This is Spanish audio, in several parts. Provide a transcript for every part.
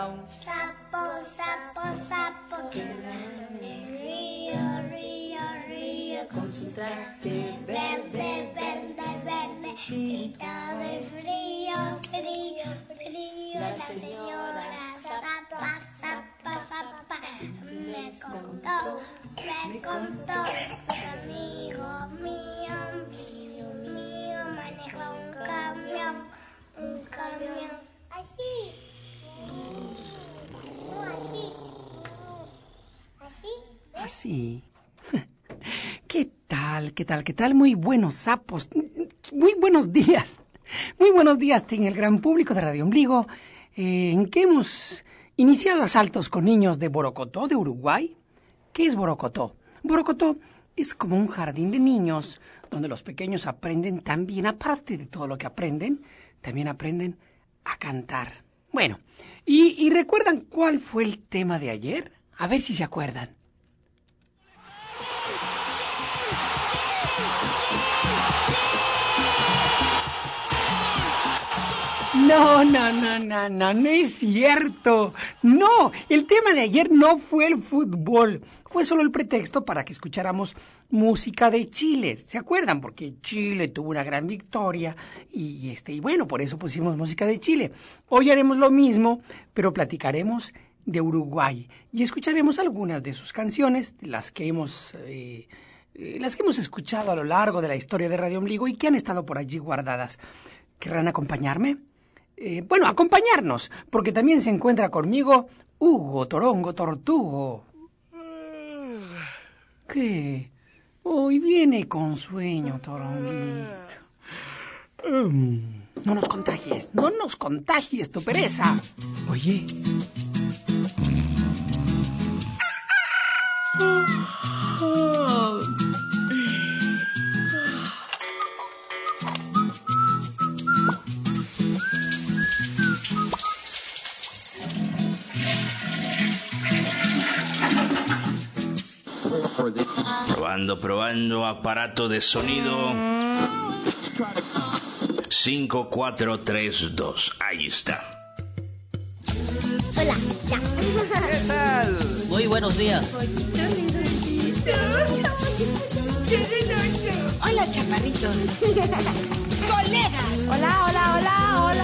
Sapo, sapo, sapo, que nada en el río, río, río, con su traje verde, verde, verde, grita de frío, frío, frío. La señora Zapa, Zapa, Zapa, me contó, un amigo mío, maneja un camión, así. No, así. ¿Así? ¿Ves? Así. ¿Qué tal? ¿Qué tal? ¿Qué tal? Muy buenos sapos. Muy buenos días. Muy buenos días en el gran público de Radio Ombligo, en que hemos iniciado asaltos con niños de Borocotó, de Uruguay. ¿Qué es Borocotó? Borocotó es como un jardín de niños donde los pequeños aprenden también, aparte de todo lo que aprenden, también aprenden a cantar. Bueno, ¿y recuerdan cuál fue el tema de ayer? A ver si se acuerdan. No es cierto. No, el tema de ayer no fue el fútbol. Fue solo el pretexto para que escucháramos música de Chile. ¿Se acuerdan? Porque Chile tuvo una gran victoria y bueno, por eso pusimos música de Chile. Hoy haremos lo mismo, pero platicaremos de Uruguay y escucharemos algunas de sus canciones, las que hemos escuchado a lo largo de la historia de Radio Ombligo y que han estado por allí guardadas. ¿Querrán acompañarme? Acompañarnos, porque también se encuentra conmigo Hugo Torongo Tortugo. ¿Qué? Hoy viene con sueño, Toronguito. No nos contagies tu pereza. Oye. Probando aparato de sonido. 5, 4, 3, 2. Ahí está. Hola, ya. ¿Qué tal? Muy buenos días. Hola, chaparritos. Colegas. Hola.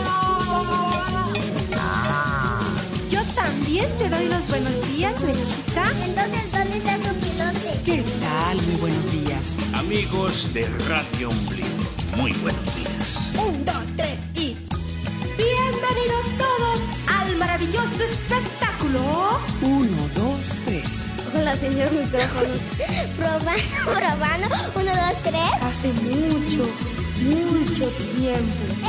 Yo también te doy los buenos días, Mechita. Entonces, ¿dónde está su pilote? ¿Qué tal? Muy buenos días. Amigos de Radio Ombligo, muy buenos días. 1, 2, 3 y... Bienvenidos todos al maravilloso espectáculo. 1, 2, 3. Hola, señor micrófono. Probando. 1, 2, 3. Hace mucho tiempo.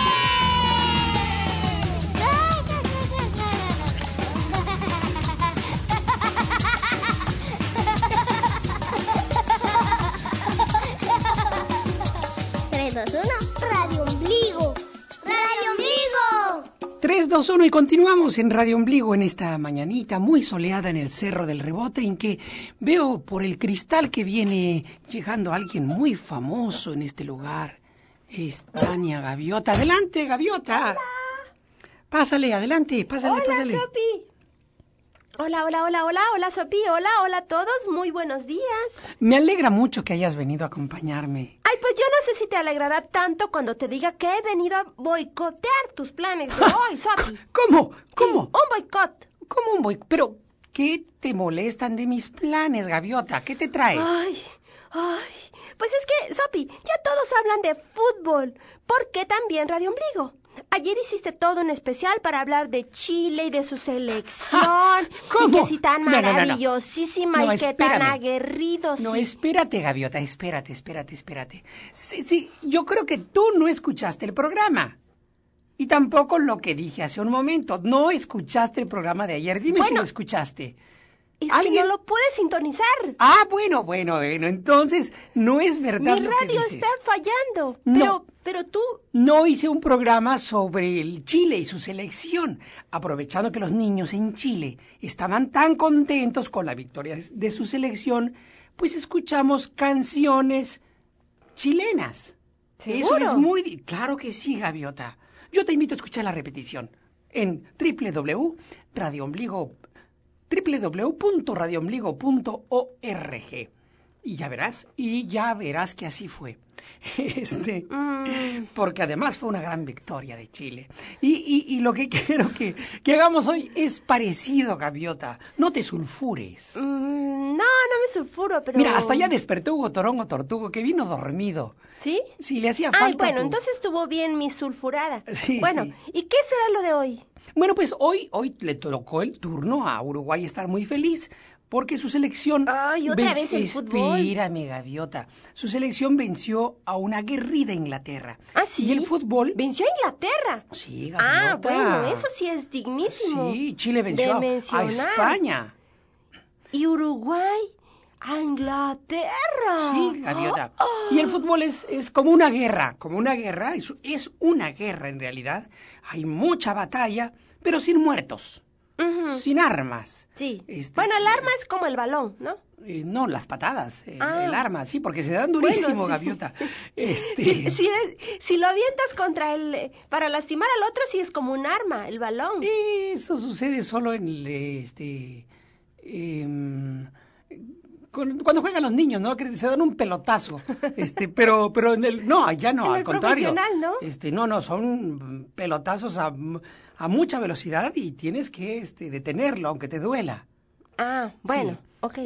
3, 2, 1. Radio Ombligo. Radio Ombligo. 3, 2, 1 y continuamos en Radio Ombligo en esta mañanita muy soleada en el Cerro del Rebote, en que veo por el cristal que viene llegando alguien muy famoso en este lugar. Es Tania Gaviota. ¡Adelante, Gaviota! Hola. Pásale, adelante, pásale. Hola, Sopi. Hola, Sopi. Hola a todos. Muy buenos días. Me alegra mucho que hayas venido a acompañarme. Ay, pues yo no sé si te alegrará tanto cuando te diga que he venido a boicotear tus planes de hoy, Sopi. ¿Cómo? Sí, un boicot. ¿Cómo un boicot? Pero, ¿qué te molestan de mis planes, Gaviota? ¿Qué te traes? Ay, pues es que, Sopi, ya todos hablan de fútbol. ¿Por qué también Radio Ombligo? Ayer hiciste todo un especial para hablar de Chile y de su selección. ¿Cómo? Y que si tan No. maravillosísima No, y que espérame. tan aguerridos. No, y... espérate, Gaviota, espérate. Sí, yo creo que tú no escuchaste el programa. Y tampoco lo que dije hace un momento. No escuchaste el programa de ayer. Dime si lo escuchaste. Es que no lo puedes sintonizar. Ah, bueno, entonces no es verdad Mi lo que radio dices. está fallando. No. Pero tú... No hice un programa sobre el Chile y su selección, aprovechando que los niños en Chile estaban tan contentos con la victoria de su selección, pues escuchamos canciones chilenas. ¿Seguro? Eso es muy... Claro que sí, Gaviota. Yo te invito a escuchar la repetición. en www.radioombligo.org. Y ya verás que así fue. Porque además fue una gran victoria de Chile. Y lo que quiero que hagamos hoy es parecido, Gaviota. No te sulfures. No me sulfuro, pero... Mira, hasta ya despertó Hugo Torongo Tortugo, que vino dormido. ¿Sí? Sí, le hacía falta. Ay, bueno, entonces estuvo bien mi sulfurada. Sí, bueno, sí. ¿y qué será lo de hoy? Bueno, pues hoy le tocó el turno a Uruguay estar muy feliz porque su selección... Ay, otra vez el fútbol. Espérame, Gaviota. Su selección venció a una aguerrida Inglaterra. ¿Ah, sí? Y el fútbol... ¿Venció a Inglaterra? Sí, Gaviota. Ah, bueno, eso sí es dignísimo. Sí, Chile venció de a mencionar. España. ¿Y Uruguay? ¡A Inglaterra! Sí, Gaviota. Y el fútbol es como una guerra, es una guerra en realidad. Hay mucha batalla, pero sin muertos, sin armas. Sí. Bueno, el arma es como el balón, ¿no? No, las patadas, el arma, sí, porque se dan durísimo, Bueno, sí. Gaviota. Si lo avientas contra para lastimar al otro, sí es como un arma, el balón. Eso sucede solo en cuando juegan los niños, ¿no? Que se dan un pelotazo, pero allá no, En al el contrario. profesional, ¿no? No, son pelotazos a mucha velocidad y tienes que detenerlo, aunque te duela. Ah, bueno, Sí. ok.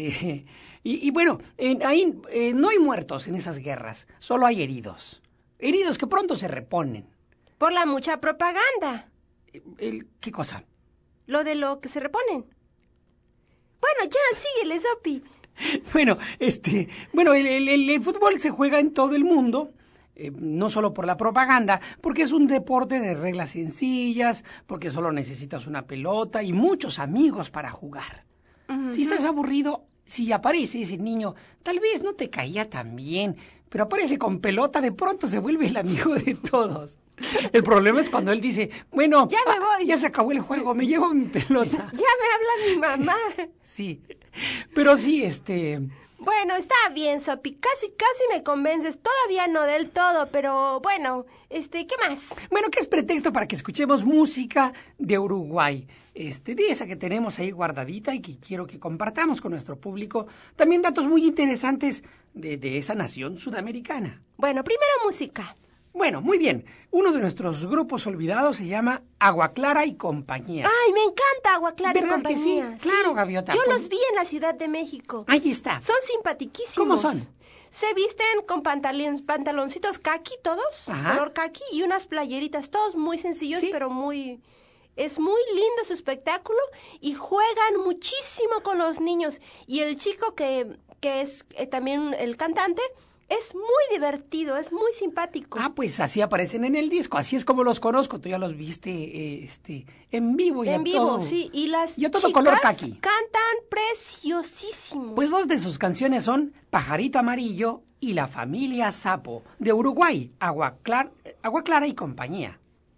Y bueno, ahí no hay muertos en esas guerras, solo hay heridos. Heridos que pronto se reponen. Por la mucha propaganda. ¿Qué cosa? Lo de lo que se reponen. Bueno, ya, síguele, Sopi. Bueno, el fútbol se juega en todo el mundo, no solo por la propaganda, porque es un deporte de reglas sencillas, porque solo necesitas una pelota y muchos amigos para jugar. Si estás aburrido, si aparece ese niño, tal vez no te caía tan bien, pero aparece con pelota, de pronto se vuelve el amigo de todos. El problema es cuando él dice, bueno, ya me voy. Ya se acabó el juego, me llevo mi pelota. Ya me habla mi mamá. Sí, pero sí, Bueno, está bien, Sopi, casi me convences, todavía no del todo, pero bueno, ¿qué más? Bueno, ¿qué es pretexto para que escuchemos música de Uruguay? De esa que tenemos ahí guardadita y que quiero que compartamos con nuestro público. También datos muy interesantes de esa nación sudamericana. Bueno, primero música. Bueno, muy bien. Uno de nuestros grupos olvidados se llama Agua Clara y Compañía. Ay, me encanta Agua Clara y ¿Verdad Compañía. que sí? Claro, Gaviota. Yo Pues- los vi en la Ciudad de México. Ahí está. Son simpatiquísimos. ¿Cómo son? Se visten con pantaloncitos caqui todos, Ajá. color caqui, y unas playeritas, todos muy sencillos, Sí. pero es muy lindo su espectáculo y juegan muchísimo con los niños. Y el chico que es también el cantante es muy divertido, es muy simpático. Ah, pues así aparecen en el disco. Así es como los conozco. Tú ya los viste en vivo. En vivo, sí. Y las y a todo chicas color caqui. cantan preciosísimo. Pues dos de sus canciones son Pajarito Amarillo y La Familia Sapo, de Uruguay, Agua Clara y Compañía.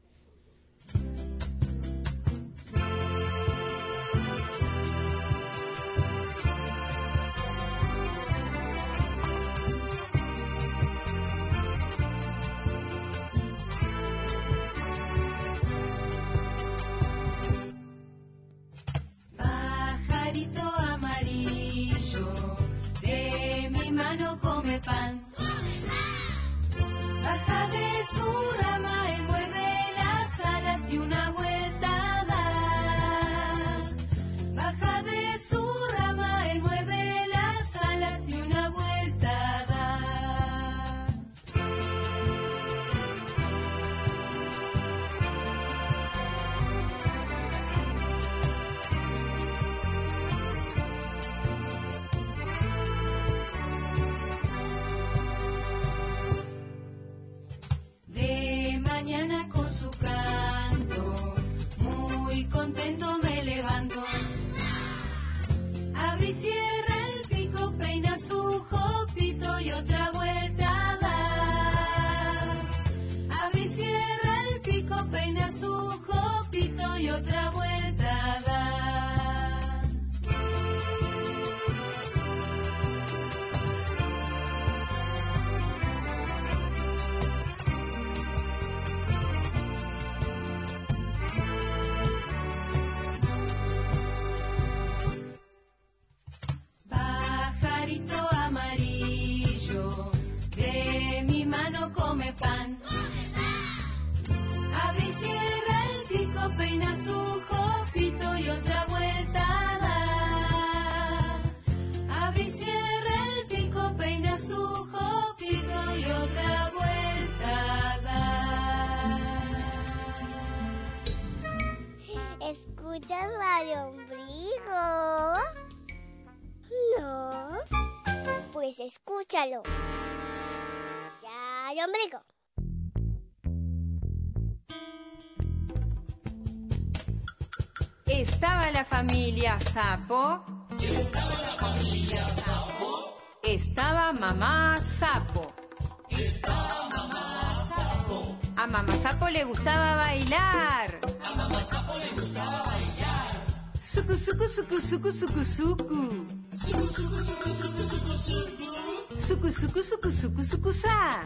Pajarito amarillo, de mi mano come pan. Baja de su rama y mueve las alas y una vuelta da. Baja de su rama y mueve las alas y una vuelta da. De mañana con su canto, muy contento me levanto. Abre y cierra el pico, peina su jopito y otra vuelta da. Abre y cierra el pico, peina su jopito y otra vuelta da. come pan. Abre y cierra el pico, peina su jopito y otra vuelta da. Abre y cierra el pico, peina su jopito y otra vuelta da. ¿Escuchas Radio Ombligo? No. Pues escúchalo. Radio Ombligo. Estaba la familia Sapo. Estaba mamá Sapo. A mamá Sapo le gustaba bailar. Suku, suku, suku, suku, suku, suku. Suku, suku, suku, suku, suku, sa.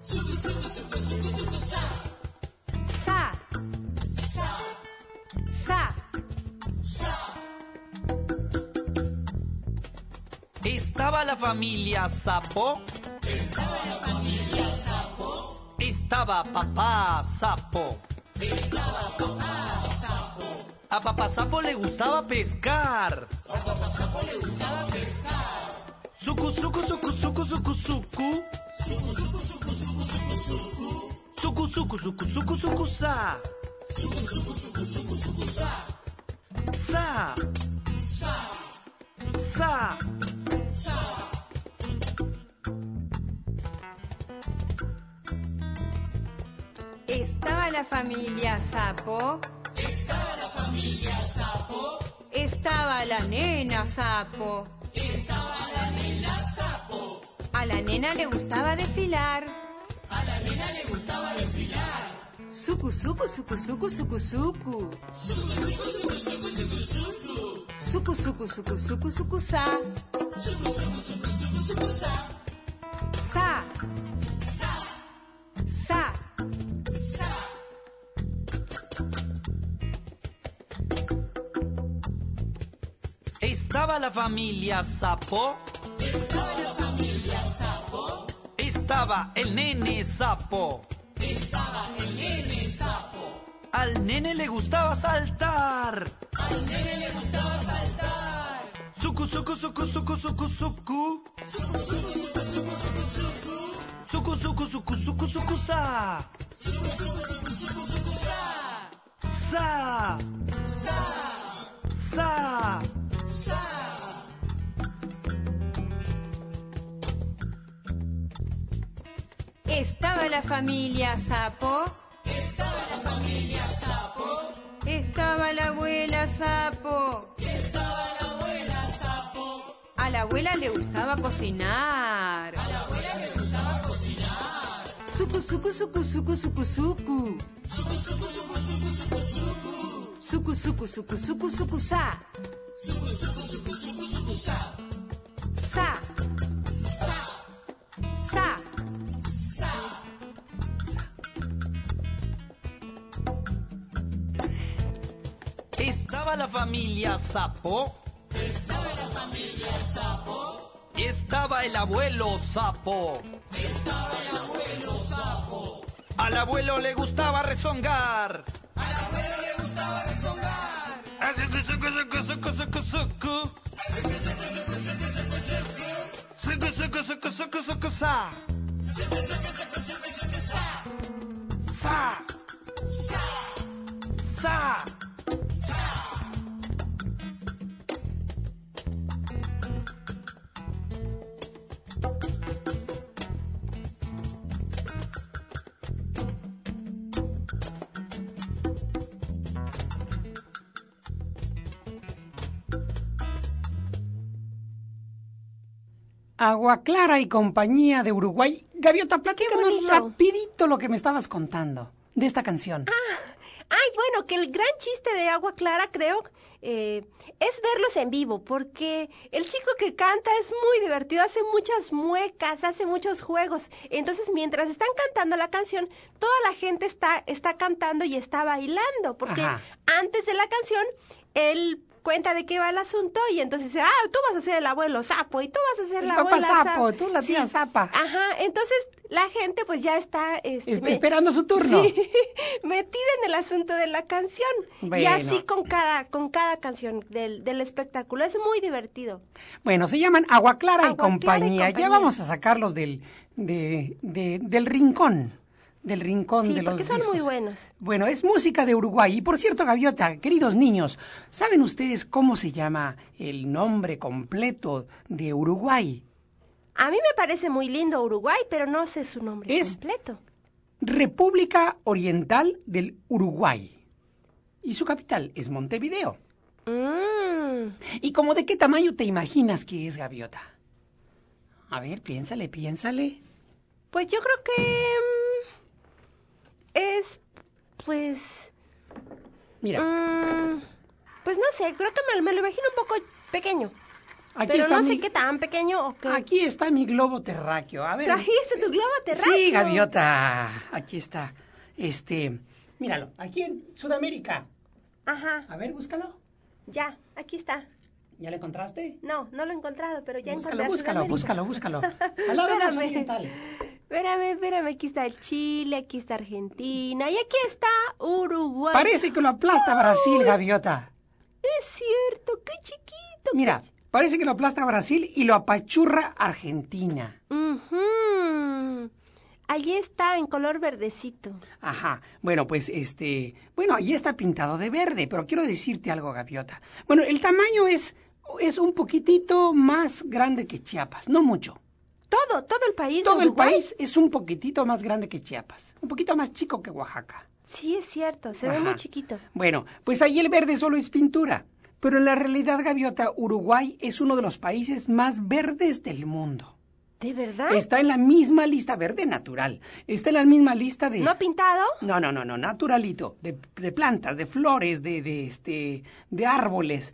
Sa. Sa. Estaba la familia Sapo. Estaba papá Sapo. A papá Sapo le gustaba pescar. Suku, suku, suku, suku, suku, suku. Suku, suku, suku, suku, suku, sa. Sa. Sa. Estaba la familia Sapo. Estaba la nena Sapo. A la nena le gustaba desfilar. Suku, suku, suku, suku, suku, suku. Suku, suku, suku, suku, suku, sa. Sa. Sa. Estaba la familia Sapo. Estaba el nene Sapo. Al nene le gustaba saltar. Suku, suku, suku, suku, suku, suku. Suku, suku, suku, suku, suku, sa. Sa. Sa. Estaba la familia Sapo. Estaba la abuela Sapo. A la abuela le gustaba cocinar. Suku, suku, suku, suku, suku, suku. Suku, suku, suku, suku, suku, sa. Sa. Sa. Estaba la familia Sapo. Estaba el abuelo Sapo. Al abuelo le gustaba rezongar. Suku, suku, suku, suku, suku, suku. Suku, suku, suku, suku, suku, sa. Sa. Sa. Agua Clara y compañía de Uruguay. Gaviota, platícanos rapidito lo que me estabas contando de esta canción. Ay, bueno, que el gran chiste de Agua Clara, creo, es verlos en vivo, porque el chico que canta es muy divertido, hace muchas muecas, hace muchos juegos. Entonces, mientras están cantando la canción, toda la gente está cantando y está bailando, porque antes de la canción, él cuenta de qué va el asunto y entonces dice, tú vas a ser el abuelo sapo y tú vas a ser la papá abuela sapo, tú la tía zapa. Ajá, entonces la gente pues ya está esperando su turno. Sí, metida en el asunto de la canción. Bueno. Y así con cada canción del espectáculo. Es muy divertido. Bueno, se llaman Agua Clara y Agua Clara y compañía. Ya compañía. vamos a sacarlos del rincón. Del rincón Sí, de los porque son discos. muy buenos. Bueno, es música de Uruguay. Y por cierto, Gaviota, queridos niños, ¿saben ustedes cómo se llama el nombre completo de Uruguay? A mí me parece muy lindo Uruguay, pero no sé su nombre Es- completo. República Oriental del Uruguay. Y su capital es Montevideo. ¿Y como de qué tamaño te imaginas que es, Gaviota? A ver, piénsale. Pues yo creo que es, pues, Mira, pues no sé, creo que me lo imagino un poco pequeño. aquí Pero está no sé mi- qué tan pequeño o qué. Aquí está mi globo terráqueo. A ver. ¿Trajiste tu globo terráqueo? Sí, Gaviota. Aquí está. Míralo, aquí en Sudamérica. Ajá, A ver, búscalo. ya, aquí está. ¿Ya lo encontraste? No lo he encontrado, pero ya encontré a Búscalo. Sudamérica. Al lado más Espérame. oriental. Espérame, aquí está el Chile, aquí está Argentina y aquí está Uruguay. Parece que lo aplasta Brasil, Gaviota. Es cierto, qué chiquito. Mira, parece que lo aplasta Brasil y lo apachurra Argentina. Ujú. Allí está en color verdecito. Ajá. Bueno, pues bueno, ahí está pintado de verde, pero quiero decirte algo, Gaviota. Bueno, el tamaño es un poquitito más grande que Chiapas, no mucho. Todo el país de Todo el Uruguay. país es un poquitito más grande que Chiapas, un poquito más chico que Oaxaca. Sí, es cierto, se ve Ajá. muy chiquito. Bueno, pues ahí el verde solo es pintura, pero en la realidad, Gaviota, Uruguay es uno de los países más verdes del mundo. ¿De verdad? Está en la misma lista, verde natural, está en la misma lista de... ¿No pintado? No, naturalito, de plantas, de flores, de árboles,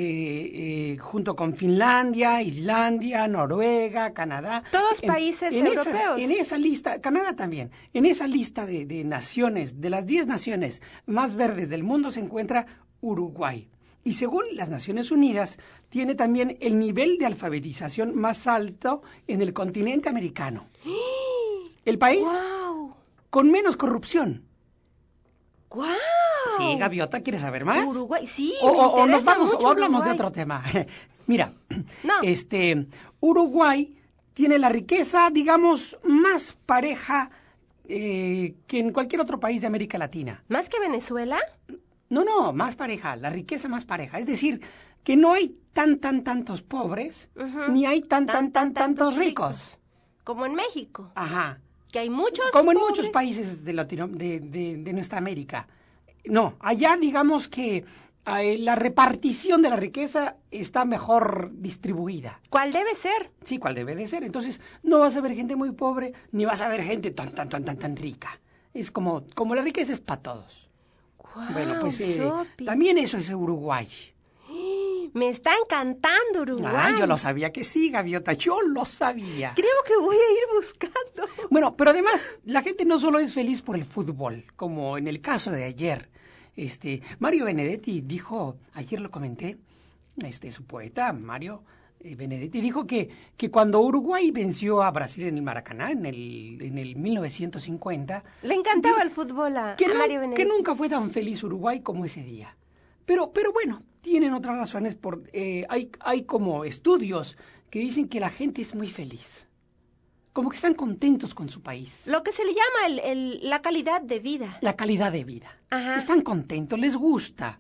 junto con Finlandia, Islandia, Noruega, Canadá. Todos países europeos. En esa lista, Canadá también, en esa lista de naciones, de las 10 naciones más verdes del mundo se encuentra Uruguay. Y según las Naciones Unidas, tiene también el nivel de alfabetización más alto en el continente americano. El país ¡Guau! con menos corrupción. ¡Guau! Sí, Gaviota, ¿quieres saber más? Uruguay, sí, O me nos interesa vamos, mucho o hablamos de Uruguay. otro tema. Mira, No. Uruguay tiene la riqueza, digamos, más pareja que en cualquier otro país de América Latina. ¿Más que Venezuela? No, más pareja, la riqueza más pareja. Es decir, que no hay tantos pobres, ni hay tantos ricos. Como en México, Ajá. que hay muchos Como en pobres. muchos países de nuestra América. No, allá digamos que la repartición de la riqueza está mejor distribuida. ¿Cuál debe ser? Sí, cuál debe de ser. Entonces, no vas a ver gente muy pobre, ni vas a ver gente tan rica. Es como la riqueza es para todos. Guau, Bueno, pues Sopi. también eso es Uruguay. Me está encantando Uruguay. Ah, yo lo sabía que sí, Gaviota, yo lo sabía. Creo que voy a ir buscando. Bueno, pero además la gente no solo es feliz por el fútbol, como en el caso de ayer. Mario Benedetti dijo, ayer lo comenté, su poeta, Mario Benedetti, dijo que cuando Uruguay venció a Brasil en el Maracaná, en el 1950... Le encantaba el fútbol a Mario Benedetti. Que nunca fue tan feliz Uruguay como ese día. Pero bueno, tienen otras razones. Hay como estudios que dicen que la gente es muy feliz. Como que están contentos con su país. Lo que se le llama la calidad de vida. La calidad de vida. Ajá. Están contentos, les gusta.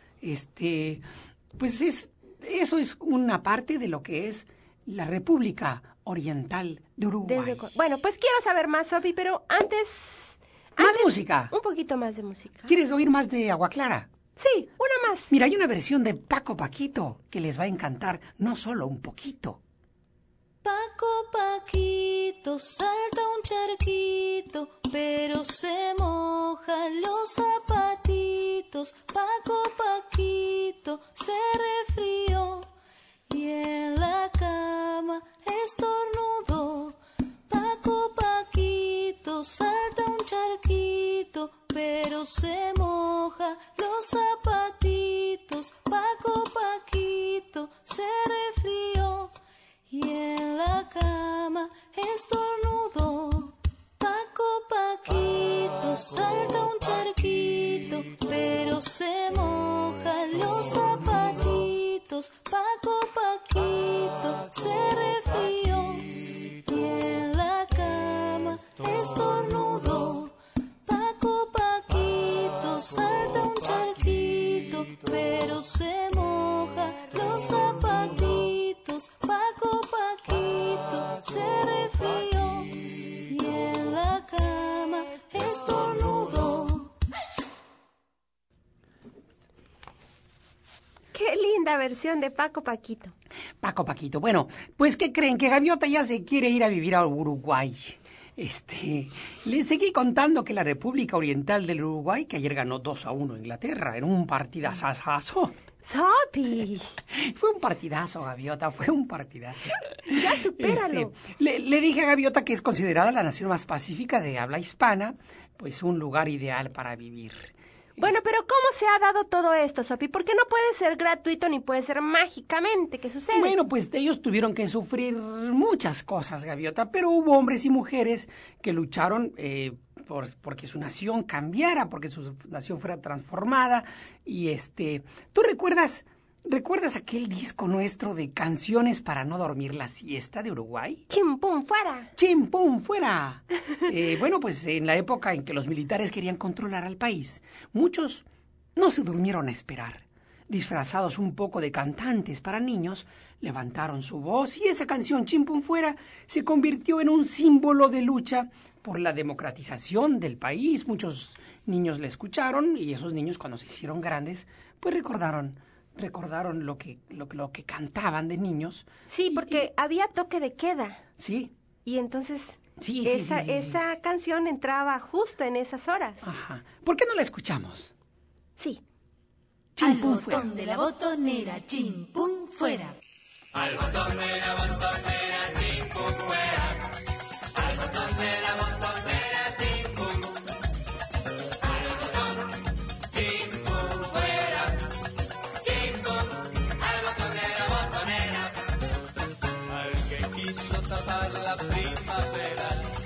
Pues eso es una parte de lo que es la República Oriental de Uruguay. Bueno, pues quiero saber más, Sopi, pero antes... Más música. Un poquito más de música. ¿Quieres oír más de Agua Clara? Sí, una más. Mira, hay una versión de Paco Paquito que les va a encantar, no solo un poquito. Paco Paquito salta un charquito, pero se mojan los zapatitos. Paco Paquito se resfrió y en la cama estornudó. Paco Paquito salta un charquito, pero se moja los zapatitos. Paco Paco Paquito se resfrió y en la cama estornudó. Paco Paquito salta un charquito, pero se moja los zapatitos. Paco Paquito se resfrió y en la cama estornudó. Qué linda versión de Paco Paquito. Paco Paquito. Bueno, pues ¿qué creen? Que Gaviota ya se quiere ir a vivir a Uruguay. Les seguí contando que la República Oriental del Uruguay, que ayer ganó 2-1 a Inglaterra en un partidazazo. ¡Sopi! Fue un partidazo, Gaviota, fue un partidazo. Ya supéralo. Le dije a Gaviota que es considerada la nación más pacífica de habla hispana, pues un lugar ideal para vivir. Bueno, pero ¿cómo se ha dado todo esto, Sopi? Porque no puede ser gratuito ni puede ser mágicamente. ¿Qué sucede? Bueno, pues ellos tuvieron que sufrir muchas cosas, Gaviota, pero hubo hombres y mujeres que lucharon porque su nación cambiara, porque su nación fuera transformada. Y ¿tú recuerdas aquel disco nuestro de Canciones para no dormir la siesta de Uruguay? ¡Chimpum fuera! ¡Chimpum fuera! Bueno, pues en la época en que los militares querían controlar al país, muchos no se durmieron a esperar. Disfrazados un poco de cantantes para niños, levantaron su voz y esa canción Chimpum fuera se convirtió en un símbolo de lucha por la democratización del país. Muchos niños la escucharon y esos niños, cuando se hicieron grandes, pues recordaron lo que cantaban de niños. Sí, porque había toque de queda. Sí. Y entonces Sí, esa canción entraba justo en esas horas. Ajá. ¿Por qué no la escuchamos? Sí. Chimpum Al fuera. botón de la botonera, chimpum fuera. Al botón de la botonera, chimpum fuera. Al botón de la botonera, chimpum. Al botón, chimpum fuera. Chimpum, al botón de la botonera. Al que quiso tapar la primavera,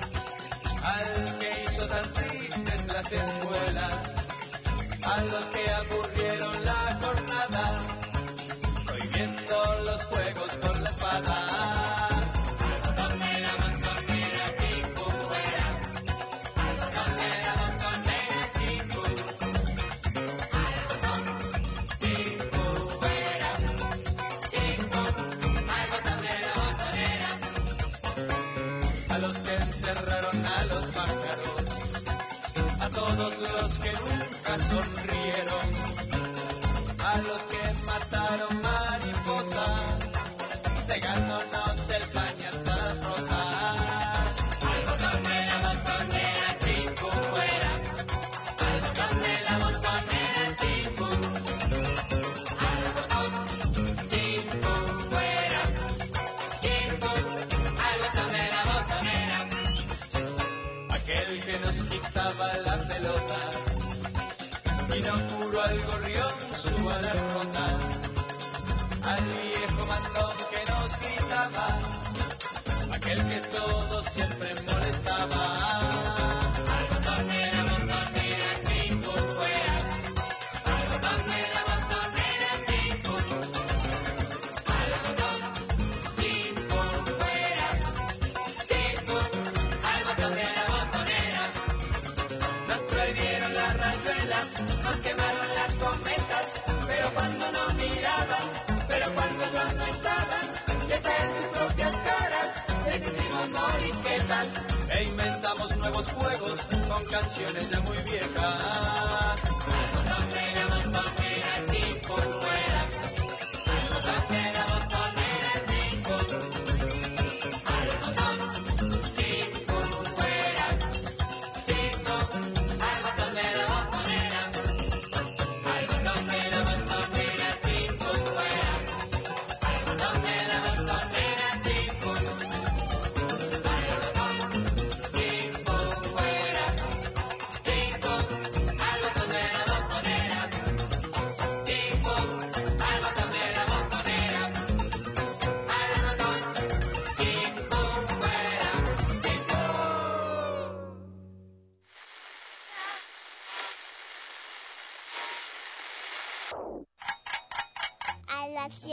al que hizo tan tristes las escuelas, a los que aburrieron la jornada, prohibiendo los juegos con la espada. Al botón de la botonera, chimpum fuera. Al botón de la botonera, chimpum. Al botón, chimpum fuera. Chimpum, al botón de la botonera. A los que encerraron a los pájaros, a todos los que nunca sonrieron, a los que mataron mariposas, pegándonos el paño hasta las rosas. Al botón de la botonera, chimpum fuera. Al botón de la botonera, chimpum. Al botón, chimpum fuera. Chimpum, al botón de la botonera. Aquel que nos quitaba la pelota y no curó al gorrión su ala rota, al viejo mandón que nos gritaba, aquel que todo siempre molestaba. Al botón de la botonera, chimpum fuera. Al botón de la botonera, chimpum. Al botón, chimpum fuera. Chimpum, al botón de la botonera. Nos prohibieron la rayuela, nos quemaron las cometas, pero cuando nos miraban, pero cuando ellos no estaban, les traen sus propias caras, les hicimos moriquetas e inventamos nuevos juegos con canciones ya muy viejas. Al botón de la botonera, chimpum fuera. Al botón de la botonera, chimpum. Al botón, chimpum fuera. Chimpum, al botón de la botonera. Al botón de la botonera, chimpum fuera. Al botón de la botonera, chimpum. Al botón, chimpum fuera. Chimpum,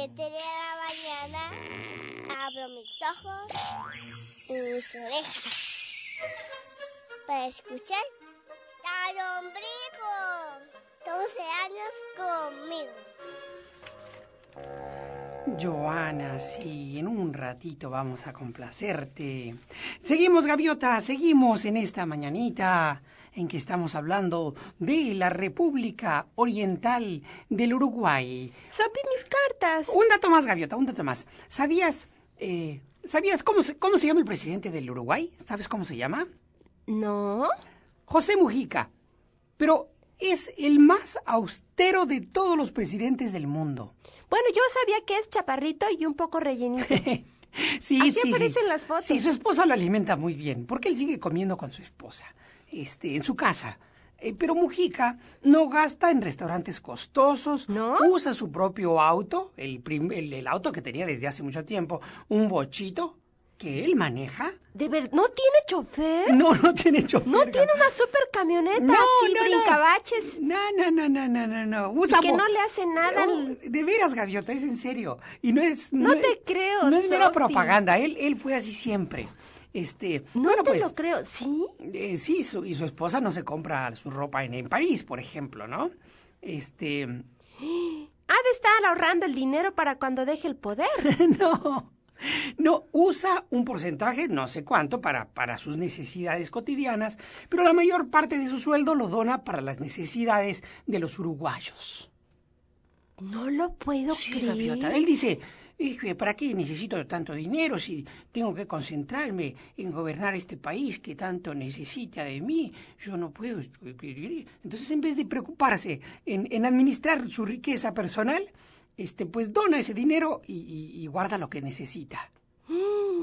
7 de la mañana abro mis ojos y mis orejas para escuchar Radio Ombligo. 12 años conmigo. Joana, sí, en un ratito vamos a complacerte. Seguimos, Gaviota, seguimos en esta mañanita en que estamos hablando de la República Oriental del Uruguay. Sopi, mis cartas. Un dato más, Gaviota, un dato más. ¿Sabías cómo se llama el presidente del Uruguay? ¿Sabes cómo se llama? No. José Mujica. Pero es el más austero de todos los presidentes del mundo. Bueno, yo sabía que es chaparrito y un poco rellenito. Sí, así aparecen las fotos. Sí, su esposa lo alimenta muy bien, porque él sigue comiendo con su esposa, en su casa. Pero Mujica no gasta en restaurantes costosos, ¿no? Usa su propio auto, el auto que tenía desde hace mucho tiempo, un bochito que él maneja. ¿De verdad? ¿No tiene chofer? No tiene chofer. ¿No tiene una super camioneta así, brincabaches? No. Usa ¿Y que no le hace nada? De veras, Gaviota, es en serio. Y no te creo, No es mera Sofi. propaganda, él fue así siempre. No bueno, te pues, lo creo, ¿sí? Sí, y su esposa no se compra su ropa en París, por ejemplo, ¿no? Ha de estar ahorrando el dinero para cuando deje el poder. No, usa un porcentaje, no sé cuánto, para sus necesidades cotidianas, pero la mayor parte de su sueldo lo dona para las necesidades de los uruguayos. No lo puedo creer. Gaviota. Él dice, ¿para qué necesito tanto dinero si tengo que concentrarme en gobernar este país que tanto necesita de mí? Yo no puedo. Entonces, en vez de preocuparse en administrar su riqueza personal, pues dona ese dinero y guarda lo que necesita. Yo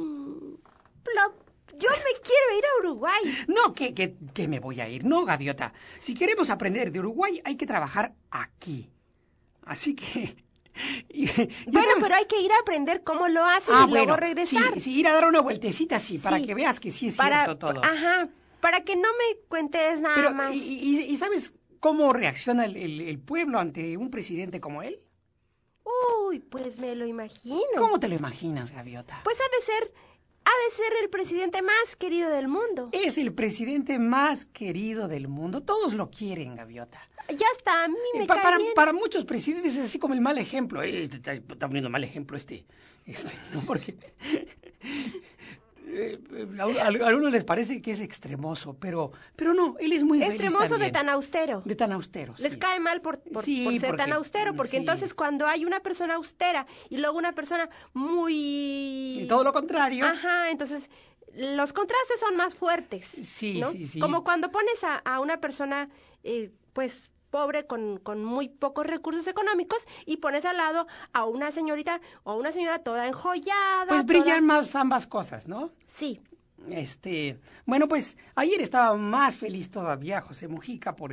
me quiero ir a Uruguay. No, que me voy a ir. No, Gaviota. Si queremos aprender de Uruguay, hay que trabajar aquí. Así que... pero hay que ir a aprender cómo lo hacen y luego regresar. Sí, ir a dar una vueltecita, para que veas que sí es cierto todo. Ajá, para que no me cuentes nada más. ¿Y sabes cómo reacciona el pueblo ante un presidente como él? Uy, pues me lo imagino. ¿Cómo te lo imaginas, Gaviota? Pues ha de ser el presidente más querido del mundo. Es el presidente más querido del mundo. Todos lo quieren, Gaviota. Ya está, a mí me cae bien. Para muchos presidentes es así como el mal ejemplo. Está poniendo mal ejemplo ¿no? Porque a algunos les parece que es extremoso, pero no, él es muy feliz extremoso también. De tan austero. De tan austero, sí. Les cae mal por ser tan austero, porque entonces cuando hay una persona austera y luego una persona muy... Y todo lo contrario. Ajá, entonces los contrastes son más fuertes. Sí, ¿no? sí. Como cuando pones a una persona, pues... pobre con muy pocos recursos económicos y pones al lado a una señorita o a una señora toda enjollada. Pues brillan más ambas cosas, ¿no? Sí. Bueno, pues ayer estaba más feliz todavía José Mujica con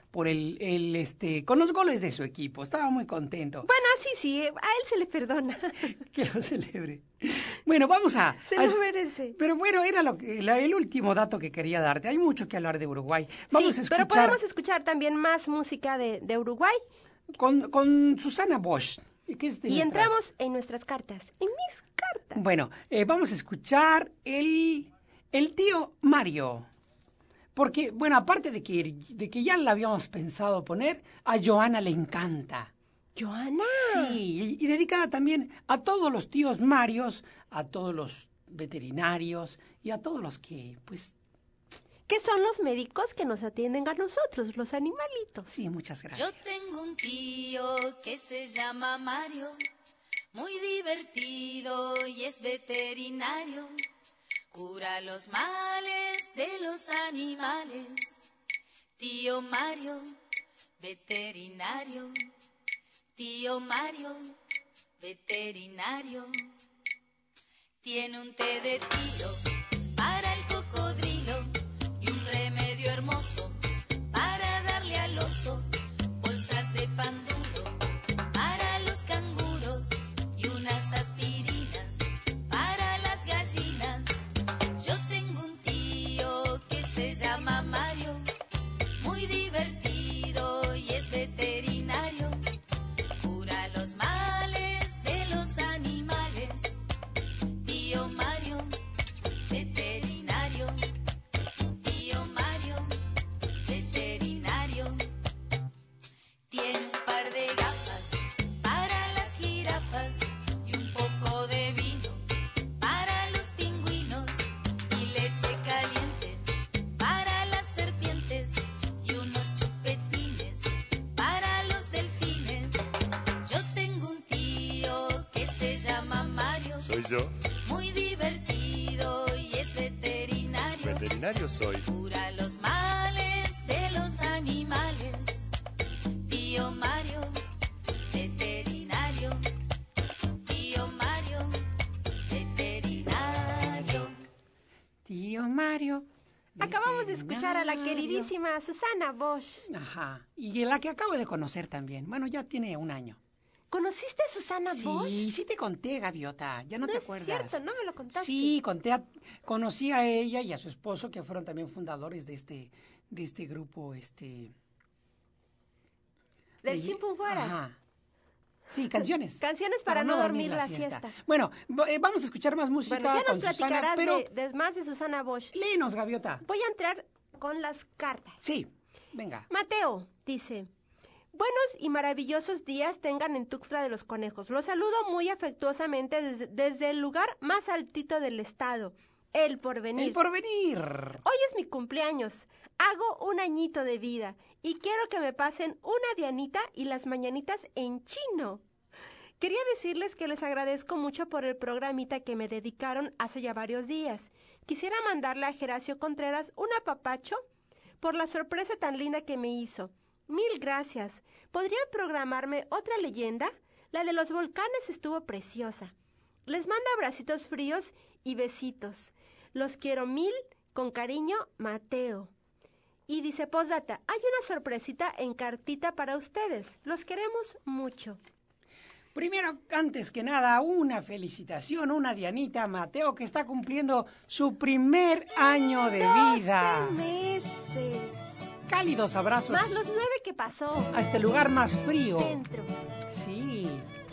los goles de su equipo. Estaba muy contento. Bueno, sí, a él se le perdona. Que lo celebre. Bueno, vamos a... Se lo merece. Pero bueno, era el último dato que quería darte. Hay mucho que hablar de Uruguay. Vamos a escuchar... Pero podemos escuchar también más música de Uruguay. Con Susana Bosch. Y entramos en nuestras cartas. En mis cartas. Bueno, vamos a escuchar el tío Mario. Porque, bueno, aparte de que ya la habíamos pensado poner, a Joana le encanta. ¿Joana? Sí, y dedicada también a todos los tíos Marios, a todos los veterinarios y a todos los que, pues... ¿Qué son los médicos que nos atienden a nosotros, los animalitos? Sí, muchas gracias. Yo tengo un tío que se llama Mario, muy divertido y es veterinario. Cura los males de los animales. Tío Mario, veterinario. Tío Mario, veterinario. Tiene un té de tiro para el cocodrilo y un remedio hermoso para darle al oso. Bolsas de pan duro para los canguros y unas aspirinas para las gallinas. Yo tengo un tío que se llama Mario, muy divertido y es veterinario. Cura los males de Soy yo. Muy divertido y es veterinario. Veterinario soy. Cura los males de los animales. Tío Mario, veterinario. Tío Mario, veterinario. Tío Mario. Acabamos de escuchar a la queridísima Susana Bosch. Ajá. Y la que acabo de conocer también. Bueno, ya tiene un año. ¿Conociste a Susana Bosch? Sí te conté, Gaviota. Ya no te acuerdas. No es cierto, no me lo contaste. Sí, conocí a ella y a su esposo, que fueron también fundadores de este grupo, Del Chimpún Fuera. Ajá. Sí, canciones. Canciones para no dormir la siesta. Bueno, vamos a escuchar más música. Bueno, ya nos con Susana, platicarás pero más de Susana Bosch. Léenos, Gaviota. Voy a entrar con las cartas. Sí, venga. Mateo dice: buenos y maravillosos días tengan en Tuxtla de los Conejos. Los saludo muy afectuosamente desde el lugar más altito del estado, El Porvenir. El Porvenir. Hoy es mi cumpleaños. Hago un añito de vida y quiero que me pasen una dianita y las mañanitas en chino. Quería decirles que les agradezco mucho por el programita que me dedicaron hace ya varios días. Quisiera mandarle a Geracio Contreras un apapacho por la sorpresa tan linda que me hizo. Mil gracias. ¿Podrían programarme otra leyenda? La de los volcanes estuvo preciosa. Les mando abracitos fríos y besitos. Los quiero mil, con cariño, Mateo. Y dice, postdata, hay una sorpresita en cartita para ustedes. Los queremos mucho. Primero, antes que nada, una felicitación, una dianita a Mateo, que está cumpliendo su primer año de vida. 12 meses. Cálidos abrazos. Más los 9 que pasó. A este lugar más frío. Dentro. Sí.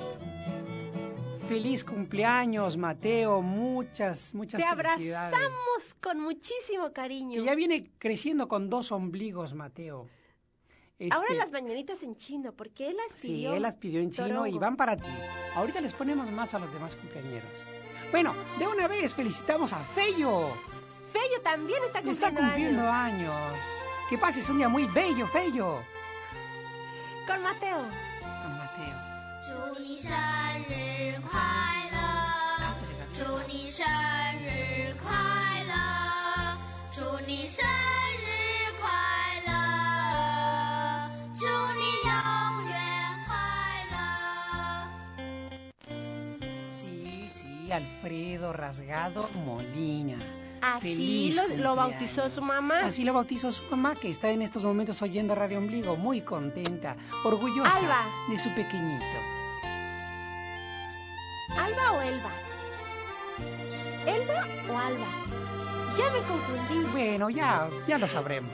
Feliz cumpleaños, Mateo. Muchas Te felicidades. abrazamos con muchísimo cariño. Que ya viene creciendo con 2 ombligos, Mateo. Ahora las mañanitas en chino, porque él las pidió. Sí, él las pidió en chino Torongo. y van para ti. Ahorita les ponemos más a los demás cumpleañeros. Bueno, de una vez felicitamos a Feyo. Feyo también está cumpliendo años. Que pases un día muy bello, Feyo. Con Mateo. Con Mateo. 祝你生日快乐，祝你生日快乐，祝你生日快乐，祝你永远快乐。 Sí, Alfredo Rasgado Molina. Así lo bautizó su mamá. Así lo bautizó su mamá, que está en estos momentos oyendo Radio Ombligo, muy contenta, orgullosa Alba. de su pequeñito. ¿Alba o Elba? ¿Elba o Alba? Ya me confundí. Bueno, ya lo sabremos.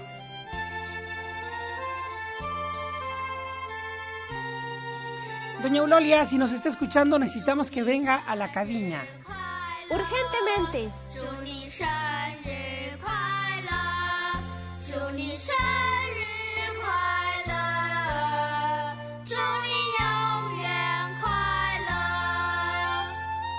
Doña Eulolia, si nos está escuchando, necesitamos que venga a la cabina. Urgentemente. 祝你生日快乐，祝你生日快乐，祝你永远快乐。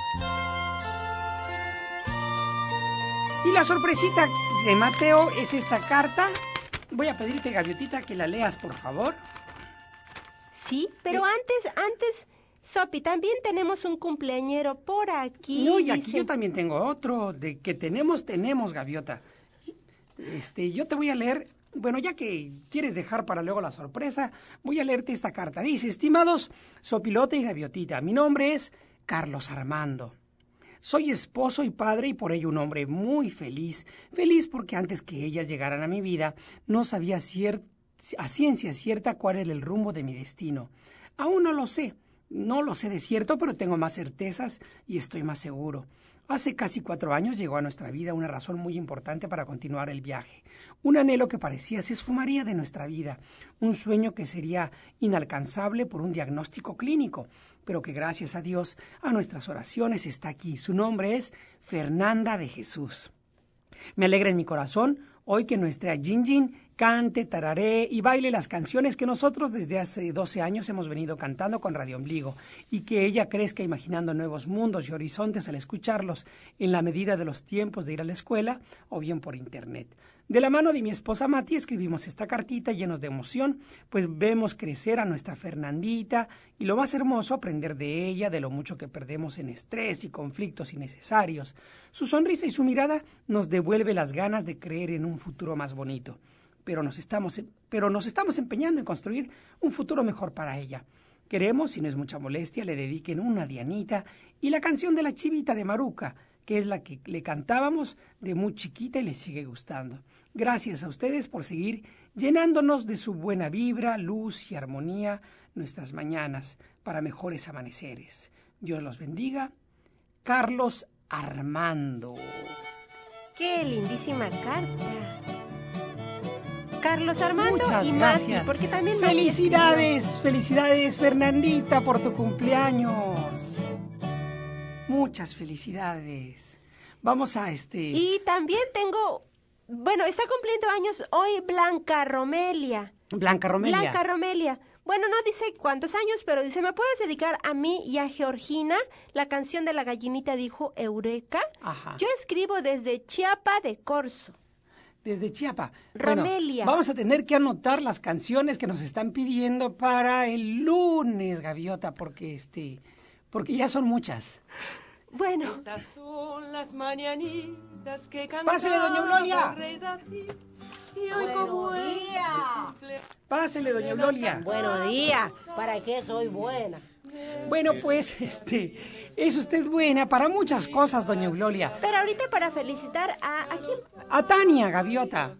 Y la sorpresita de Mateo es esta carta. Voy a pedirte, Gaviotita, que la leas, por favor. Sí, pero antes, Sopi, también tenemos un cumpleañero por aquí. No, y aquí dice... yo también tengo otro. De que tenemos, Gaviota. Yo te voy a leer, bueno, ya que quieres dejar para luego la sorpresa, voy a leerte esta carta. Dice, estimados Sopilote y Gaviotita, mi nombre es Carlos Armando. Soy esposo y padre y por ello un hombre muy feliz. Feliz porque antes que ellas llegaran a mi vida, no sabía a ciencia cierta cuál era el rumbo de mi destino. Aún no lo sé. No lo sé de cierto, pero tengo más certezas y estoy más seguro. Hace casi 4 años llegó a nuestra vida una razón muy importante para continuar el viaje. Un anhelo que parecía se esfumaría de nuestra vida. Un sueño que sería inalcanzable por un diagnóstico clínico, pero que gracias a Dios, a nuestras oraciones está aquí. Su nombre es Fernanda de Jesús. Me alegra en mi corazón hoy que nuestra Jinjin cante, tararee y baile las canciones que nosotros desde hace 12 años hemos venido cantando con Radio Ombligo, y que ella crezca imaginando nuevos mundos y horizontes al escucharlos en la medida de los tiempos de ir a la escuela o bien por internet. De la mano de mi esposa Mati escribimos esta cartita llenos de emoción, pues vemos crecer a nuestra Fernandita y lo más hermoso, aprender de ella, de lo mucho que perdemos en estrés y conflictos innecesarios. Su sonrisa y su mirada nos devuelve las ganas de creer en un futuro más bonito. Pero nos estamos empeñando en construir un futuro mejor para ella. Queremos, si no es mucha molestia, le dediquen una Dianita y la canción de la Chivita de Maruca, que es la que le cantábamos de muy chiquita y le sigue gustando. Gracias a ustedes por seguir llenándonos de su buena vibra, luz y armonía nuestras mañanas para mejores amaneceres. Dios los bendiga. Carlos Armando. ¡Qué lindísima carta! Carlos Armando Muchas y gracias. Mati, porque también felicidades, felicidades Fernandita por tu cumpleaños. Muchas felicidades. Vamos a Y también tengo, está cumpliendo años hoy Blanca Romelia. Blanca Romelia. Bueno, no dice cuántos años, pero dice, ¿me puedes dedicar a mí y a Georgina la canción de la gallinita dijo Eureka? Ajá. Yo escribo desde Chiapa de Corzo. Desde Chiapa. Romelia. Bueno, vamos a tener que anotar las canciones que nos están pidiendo para el lunes, Gaviota, porque ya son muchas. Bueno. Estas son las mañanitas que cantaba Pásele, doña Gloria. el rey David. Y hoy como Pásele, doña Gloria. Buenos días. ¿Para qué soy buena? Bueno, pues, es usted buena para muchas cosas, doña Gloria. Pero ahorita para felicitar ¿a quién? A Tania, Gaviota.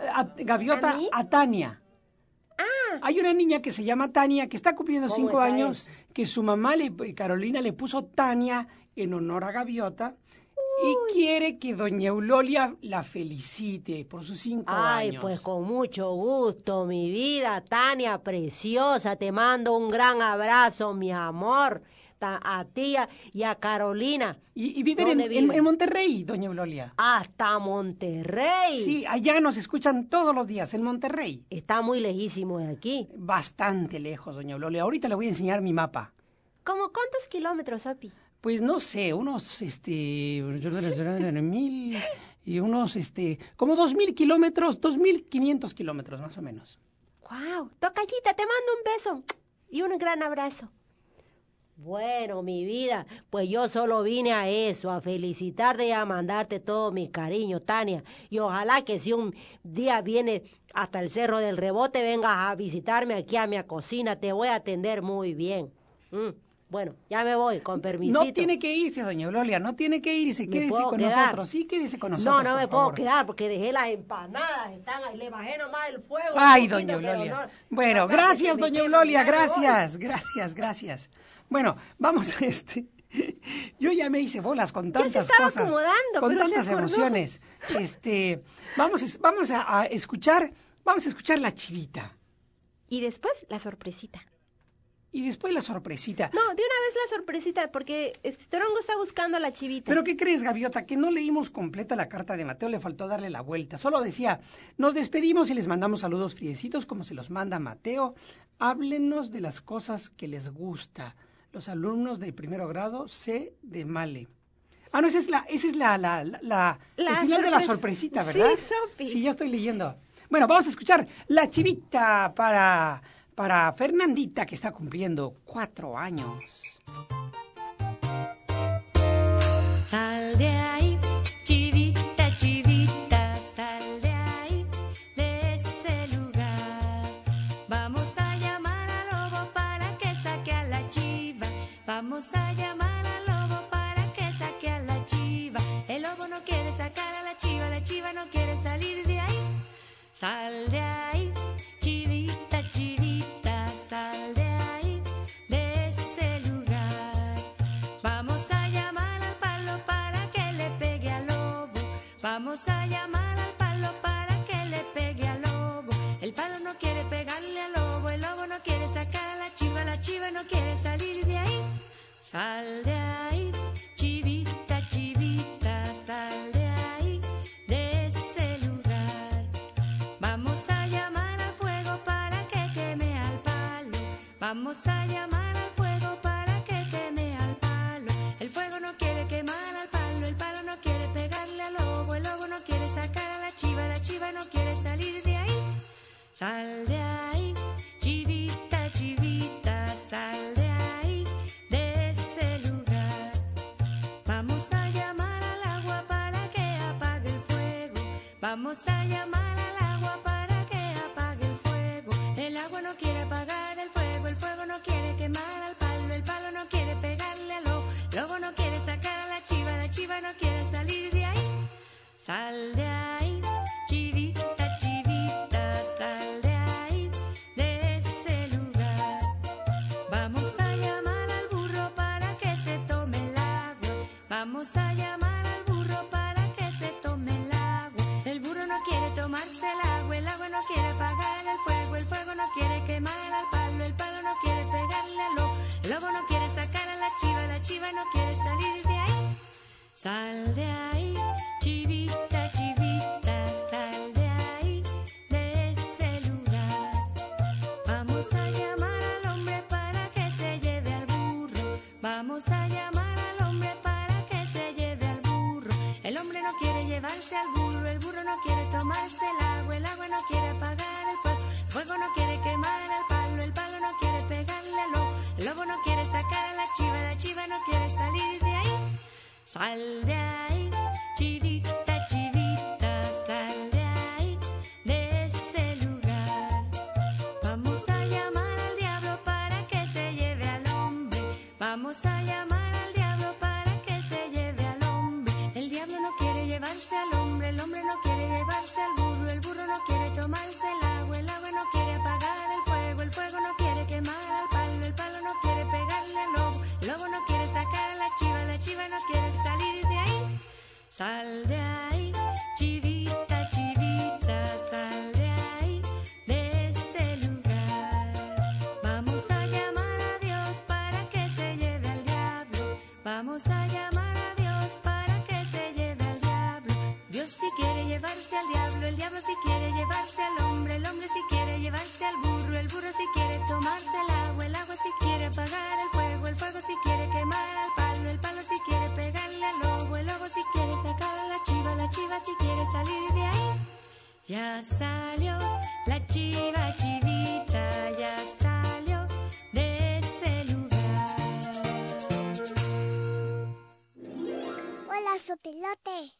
A Tania. Ah. Hay una niña que se llama Tania, que está cumpliendo 5 está años, que su mamá, Carolina, le puso Tania en honor a Gaviota. Y quiere que doña Eulolia la felicite por sus 5 años. Ay, pues con mucho gusto, mi vida, Tania preciosa. Te mando un gran abrazo, mi amor. A ti y a Carolina. Y viven en Monterrey, doña Eulolia. Hasta Monterrey. Sí, allá nos escuchan todos los días, en Monterrey. Está muy lejísimo de aquí. Bastante lejos, doña Eulolia. Ahorita le voy a enseñar mi mapa. ¿Cómo cuántos kilómetros, Opi? Pues no sé, unos, 1000 y unos, como 2000 kilómetros, 2500 kilómetros más o menos. ¡Guau! Tocallita, te mando un beso y un gran abrazo. Bueno, mi vida, pues yo solo vine a eso, a felicitarte y a mandarte todo mi cariño, Tania. Y ojalá que si un día vienes hasta el Cerro del Rebote, vengas a visitarme aquí a mi cocina, te voy a atender muy bien. Bueno, ya me voy, con permisito. No tiene que irse, doña Eulolia, no tiene que irse, quédese con nosotros. Sí, quédese con nosotros, No me por favor. puedo quedar porque dejé las empanadas, están ahí, le bajé nomás el fuego. Ay, poquito, doña Eulolia. no, Bueno, acá gracias, que se me doña quema, Eulolia, ya me voy. gracias. Bueno, vamos a Yo ya me hice bolas con tantas estaba cosas, acomodando, con pero se tantas acordó. emociones. Vamos a escuchar la Chivita. Y después la sorpresita. Y después la sorpresita. No, de una vez la sorpresita, porque Trongo está buscando a la Chivita. ¿Pero qué crees, Gaviota? Que no leímos completa la carta de Mateo, le faltó darle la vuelta. Solo decía, nos despedimos y les mandamos saludos friecitos como se los manda Mateo. Háblenos de las cosas que les gusta. Los alumnos del 1er grado C de Male. Ah, no, esa es el final de la sorpresita, ¿verdad? Sí, Sofi. Sí, ya estoy leyendo. Bueno, vamos a escuchar la Chivita para Fernandita, que está cumpliendo 4 años. Sal de ahí, chivita, chivita, sal de ahí, de ese lugar. Vamos a llamar al lobo para que saque a la chiva. Vamos a llamar al lobo para que saque a la chiva. El lobo no quiere sacar a la chiva no quiere salir de ahí. Sal de ahí, chivita, chivita, sal de ahí, de ese lugar. Vamos a llamar al palo para que le pegue al lobo. Vamos a llamar al palo para que le pegue al lobo. El palo no quiere pegarle al lobo, el lobo no quiere sacar a la chiva no quiere salir de ahí. Sal de ahí, chivita, chivita, sal de ahí, de ese lugar. Vamos a llamar Vamos a llamar al fuego para que queme al palo. El fuego no quiere quemar al palo, el palo no quiere pegarle al lobo, el lobo no quiere sacar a la chiva no quiere salir de ahí. Sal de ahí, chivita, chivita, sal de ahí, de ese lugar. Vamos a llamar al agua para que apague el fuego. Vamos a llamar al agua para que apague el fuego. El agua no quiere apagar el fuego no quiere quemar al palo, el palo no quiere pegarle al lobo, lobo no quiere sacar a la chiva no quiere salir de ahí. Sal de ahí, chivita, chivita, sal de ahí, de ese lugar. Vamos a llamar al burro para que se tome el agua. Vamos a llamar al burro para que se tome el agua. El burro no quiere tomarse el agua no quiere apagar el fuego no quiere quemar al palo, el palo no quiere pegarle al lobo, el lobo no quiere sacar a la chiva no quiere salir de ahí. Sal de ahí, chivita, chivita, sal de ahí, de ese lugar. Vamos a llamar al hombre para que se lleve al burro. Vamos a llamar al hombre para que se lleve al burro. El hombre no quiere llevarse al burro, el burro no quiere tomarse el agua no quiere apagar el fuego no quiere quemar al palo, el palo no quiere pegarle al lobo, el lobo no quiere sacar a la chiva no quiere salir de ahí. Sal de ahí, chivita, chivita, sal de ahí, de ese lugar. Vamos a llamar al diablo para que se lleve al hombre. Vamos a llamar al diablo para que se lleve al hombre. El diablo no quiere llevarse al hombre, el hombre no quiere llevarse al burro, el burro no quiere tomarse el agua no quiere apagar el fuego no quiere quemar al palo, el palo no quiere pegarle al lobo, el lobo no quiere sacar a la chiva no quiere salir de ahí. Sal de ahí, chivita, chivita, sal de ahí, de ese lugar. Vamos a llamar a Dios para que se lleve al diablo. Vamos a llamar a Dios para que se lleve al diablo. Dios si quiere llevarse al diablo, el diablo si quiere llevarse al hombre, el hombre si quiere llevarse al burro, el burro si quiere tomarse el agua si quiere apagar el fuego si quiere quemar al palo, el palo si quiere pegarle al lobo, el lobo si quiere sacar a la chiva si quiere salir de ahí. Ya salió la chiva, chivita, ya salió de ese lugar. Hola, sopilote.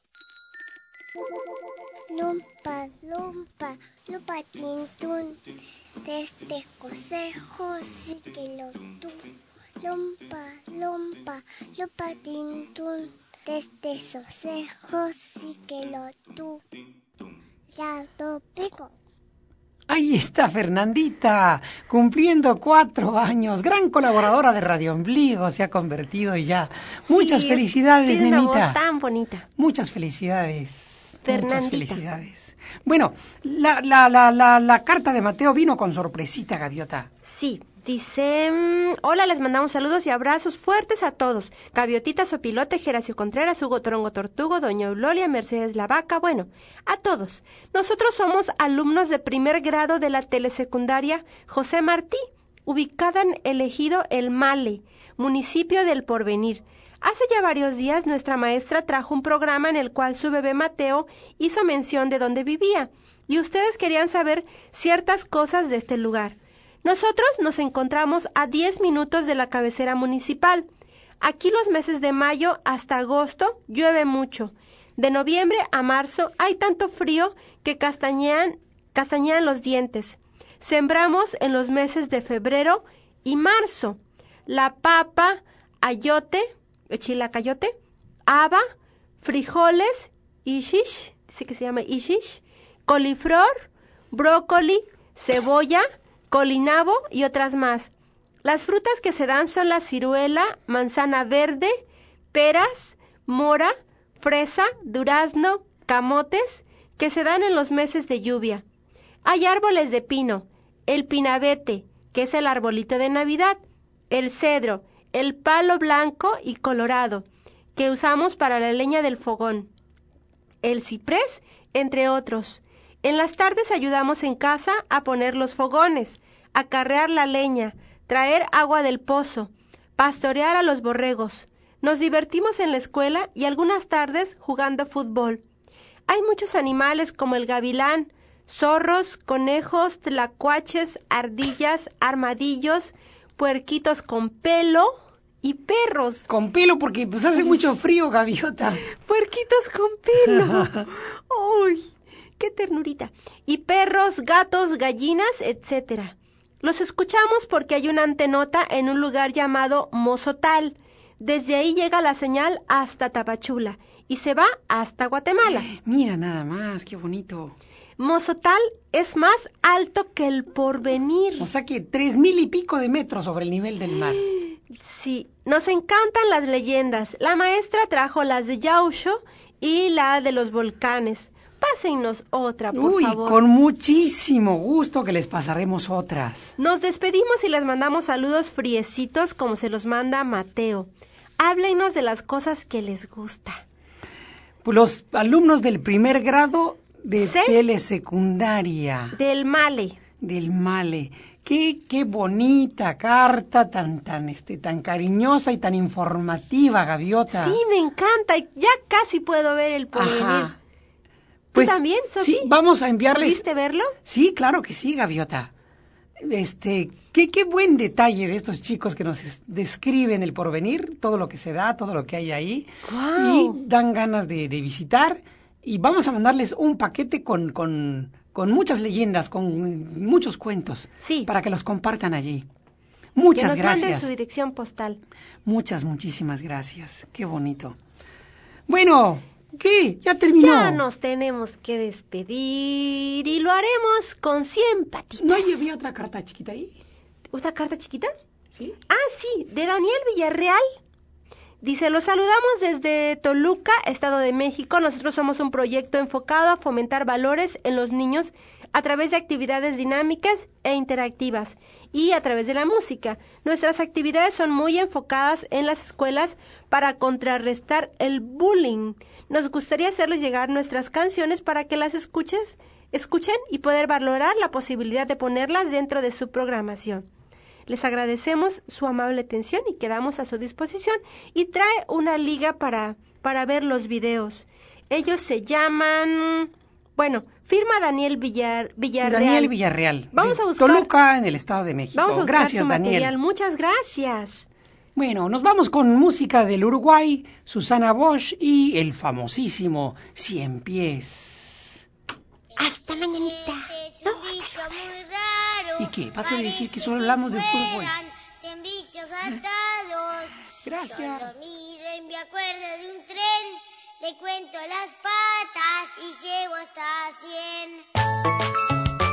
Lumpa, lumpa, lupa, tintún. Desde consejo sí que lo tú. Lumpa, lumpa, lupa, tintún. Desde consejo sí que lo tú. Ya lo pico. Ahí está Fernandita, cumpliendo 4 años, gran colaboradora de Radio Ombligo, se ha convertido ya. Muchas felicidades, tiene nenita. una voz tan bonita. Muchas felicidades. Fernandita. Muchas felicidades. Bueno, la carta de Mateo vino con sorpresita, Gaviota. Sí, dice, hola, les mandamos saludos y abrazos fuertes a todos. Gaviotita, Sopilote, Geracio Contreras, Hugo Torongo Tortugo, Doña Eulolia, Mercedes La Vaca, bueno, a todos. Nosotros somos alumnos de primer grado de la telesecundaria José Martí, ubicada en el ejido El Male, municipio del Porvenir. Hace ya varios días nuestra maestra trajo un programa en el cual su bebé Mateo hizo mención de dónde vivía, y ustedes querían saber ciertas cosas de este lugar. Nosotros nos encontramos a 10 minutos de la cabecera municipal. Aquí los meses de mayo hasta agosto llueve mucho. De noviembre a marzo hay tanto frío que castañean los dientes. Sembramos en los meses de febrero y marzo la papa, ayote, chilacayote, haba, frijoles, ishish, sí que se llama ishish, coliflor, brócoli, cebolla, colinabo y otras más. Las frutas que se dan son la ciruela, manzana verde, peras, mora, fresa, durazno, camotes, que se dan en los meses de lluvia. Hay árboles de pino, el pinabete, que es el arbolito de Navidad, el cedro, el palo blanco y colorado, que usamos para la leña del fogón, el ciprés, entre otros. En las tardes ayudamos en casa a poner los fogones, a carrear la leña. traer agua del pozo, pastorear a los borregos. Nos divertimos en la escuela y algunas tardes jugando fútbol. Hay muchos animales como el gavilán, zorros, conejos, tlacuaches, ardillas, armadillos, puerquitos con pelo y perros. Con pelo porque pues hace mucho frío, gaviota. Puerquitos con pelo. ¡Uy! ¡Qué ternurita! Y perros, gatos, gallinas, etcétera. Los escuchamos porque hay una antenota en un lugar llamado Mozotal. Desde ahí llega la señal hasta Tapachula y se va hasta Guatemala. Mira nada más, qué bonito. Mozotal es más alto que el Porvenir. O sea que 3,000 y pico de metros sobre el nivel del mar. Sí, nos encantan las leyendas. La maestra trajo las de Yausho y la de los volcanes. Pásennos otra, por favor. Con muchísimo gusto que les pasaremos otras. Nos despedimos y les mandamos saludos friecitos como se los manda Mateo. Háblenos de las cosas que les gusta. Los alumnos del primer grado de telesecundaria. Del Male. Del Male. Qué bonita carta, tan cariñosa y tan informativa, Gaviota. Sí, me encanta. Ya casi puedo ver el porvenir. Ajá. Pues, ¿tú también, Sofía? Sí, vamos a enviarles... ¿Pudiste verlo? Sí, claro que sí, Gaviota. Qué buen detalle de estos chicos que nos describen el porvenir, todo lo que se da, todo lo que hay ahí. ¡Guau! Y dan ganas de visitar. Y vamos a mandarles un paquete con muchas leyendas, con muchos cuentos. Sí. Para que los compartan allí. Muchas que nos gracias. manden su dirección postal. Muchísimas gracias. Qué bonito. Bueno, ¿qué? ¿Ya terminó? Ya nos tenemos que despedir y lo haremos con 100 patitas. ¿No había otra carta chiquita ahí? ¿Otra carta chiquita? Sí. Ah, sí, de Daniel Villarreal. Dice, los saludamos desde Toluca, Estado de México. Nosotros somos un proyecto enfocado a fomentar valores en los niños a través de actividades dinámicas e interactivas y a través de la música. Nuestras actividades son muy enfocadas en las escuelas para contrarrestar el bullying. Nos gustaría hacerles llegar nuestras canciones para que las escuchen y poder valorar la posibilidad de ponerlas dentro de su programación. Les agradecemos su amable atención y quedamos a su disposición. Y trae una liga para ver los videos. Ellos se llaman... Bueno, firma Daniel Villarreal. Daniel Villarreal. Vamos a buscar... Toluca, en el Estado de México. Vamos a buscar gracias, su Daniel. material. Muchas gracias. Bueno, nos vamos con música del Uruguay, Susana Bosch y el famosísimo Cien Pies. Hasta mañanita. No, hasta lunes. Raro, ¿Y qué? ¿Vas a decir que solo hablamos de fútbol? 100 bichos atados. Gracias. Solo miren, me acuerdo de un tren. Le cuento las patas y llego hasta 100.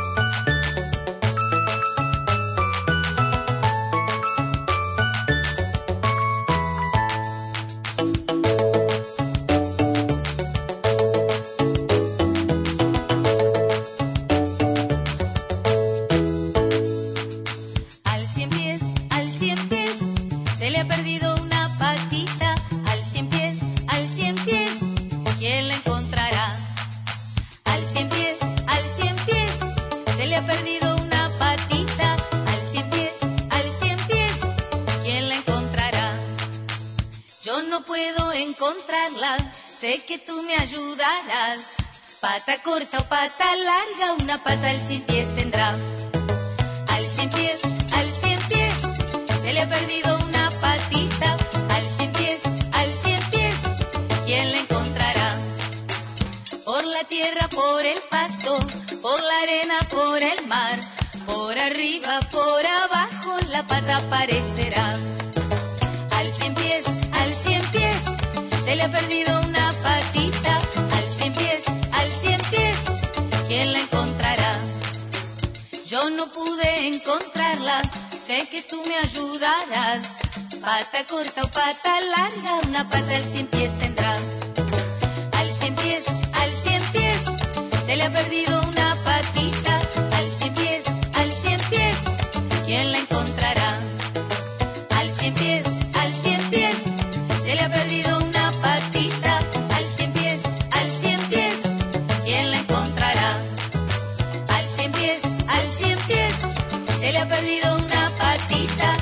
Sé que tú me ayudarás. Pata corta o pata larga, una pata al 100 pies tendrá. Al 100 pies, se le ha perdido una patita. Al 100 pies, ¿quién la encontrará? Por la tierra, por el pasto, por la arena, por el mar, por arriba, por abajo, la pata aparecerá. Al 100 pies, se le ha perdido una patita. Al 100 pies, ¿quién la encontrará? Yo no pude encontrarla, sé que tú me ayudarás. Pata corta o pata larga, una pata al 100 pies tendrá. Al 100 pies, se le ha perdido una patita. Al 100 pies, ¿quién la encontrará? Al 100 pies, se le ha perdido una patita. Al 100 pies, ¿quién la encontrará? Al 100 pies, se le ha perdido una patita.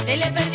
Se le perdió